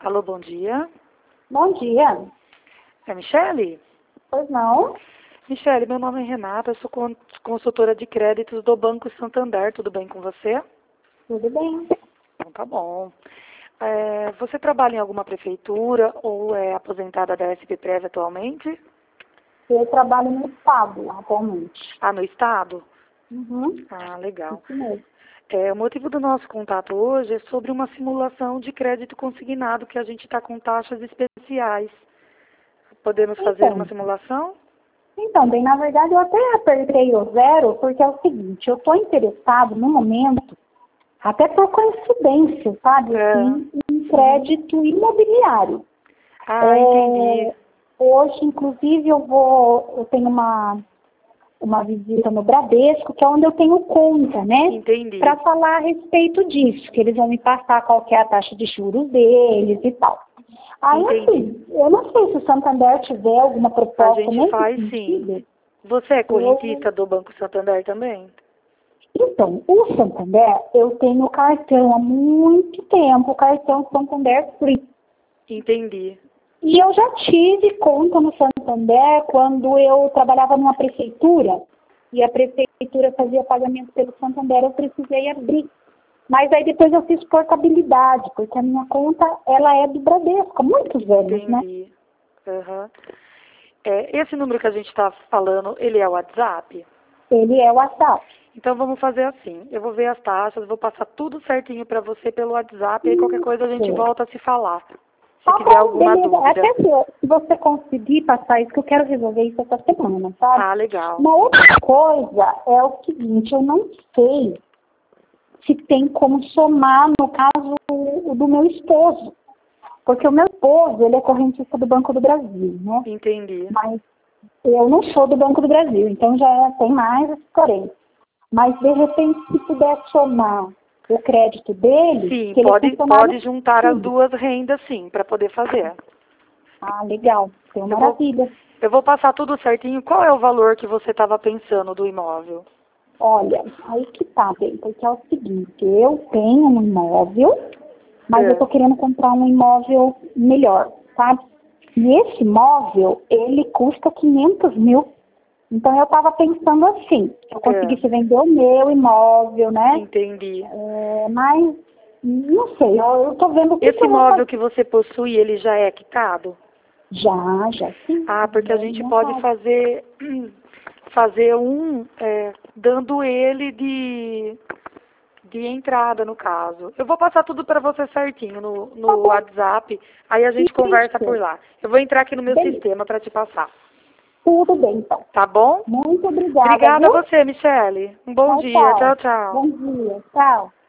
Alô, bom dia. Bom dia. É Michele? Pois não? Michele, meu nome é Renata, eu sou consultora de créditos do Banco Santander, tudo bem com você? Tudo bem. Então tá bom. Você trabalha em alguma prefeitura ou é aposentada da SP-Prev atualmente? Eu trabalho no estado atualmente. Ah, no estado? Uhum. Ah, legal. Isso mesmo. O motivo do nosso contato hoje é sobre uma simulação de crédito consignado que a gente está com taxas especiais. Podemos fazer uma simulação? Então, bem, na verdade, eu até apertei o zero, porque é o seguinte, eu estou interessado, no momento, até por coincidência, sabe, assim, em crédito imobiliário. Ah, entendi. Hoje, inclusive, eu tenho uma visita no Bradesco, que é onde eu tenho conta, né? Entendi. Para falar a respeito disso, que eles vão me passar qual que é a taxa de juros deles e tal. Aí, assim, eu não sei se o Santander tiver alguma proposta A gente nesse faz sentido. sim. Você é correntista do Banco Santander também? Então, o Santander, eu tenho cartão há muito tempo, o cartão Santander Free. Entendi. E eu já tive conta no Santander quando eu trabalhava numa prefeitura e a prefeitura fazia pagamento pelo Santander, eu precisei abrir. Mas aí depois eu fiz portabilidade, porque a minha conta, ela é do Bradesco, há muitos anos, né? Entendi. Uhum. Esse número que a gente está falando, ele é o WhatsApp? Ele é o WhatsApp. Então vamos fazer assim, eu vou ver as taxas, vou passar tudo certinho para você pelo WhatsApp, e aí qualquer coisa a gente volta a se falar, se tiver alguma beleza. dúvida. Até se você conseguir passar isso, que eu quero resolver isso essa semana, sabe? Ah, legal. Uma outra coisa é o seguinte, eu não sei se tem como somar, no caso, o do meu esposo. Porque o meu esposo, ele é correntista do Banco do Brasil, né? Entendi. Mas eu não sou do Banco do Brasil, então já tem mais esse porém. Mas, de repente, se puder somar o crédito dele... Sim, que pode juntar as tudo. duas rendas, sim, para poder fazer. Ah, legal. Então, maravilha. Eu vou passar tudo certinho. Qual é o valor que você estava pensando do imóvel? Olha, aí que tá, bem, porque é o seguinte, eu tenho um imóvel, mas eu tô querendo comprar um imóvel melhor, sabe? E esse imóvel, ele custa 500 mil. Então, eu estava pensando assim, se eu conseguisse vender o meu imóvel, né? Entendi. Mas, não sei, eu tô vendo... Esse imóvel que você possui, ele já é quitado? Já sim. Ah, porque a gente pode fazer dando ele de entrada, no caso. Eu vou passar tudo para você certinho no WhatsApp, aí a gente conversa por lá. Eu vou entrar aqui no meu sistema para te passar. Tudo bem, então. Tá bom? Muito obrigada. Obrigada Viu? a você, Michele. Um bom dia. Tchau, tchau. Bom dia. Tchau.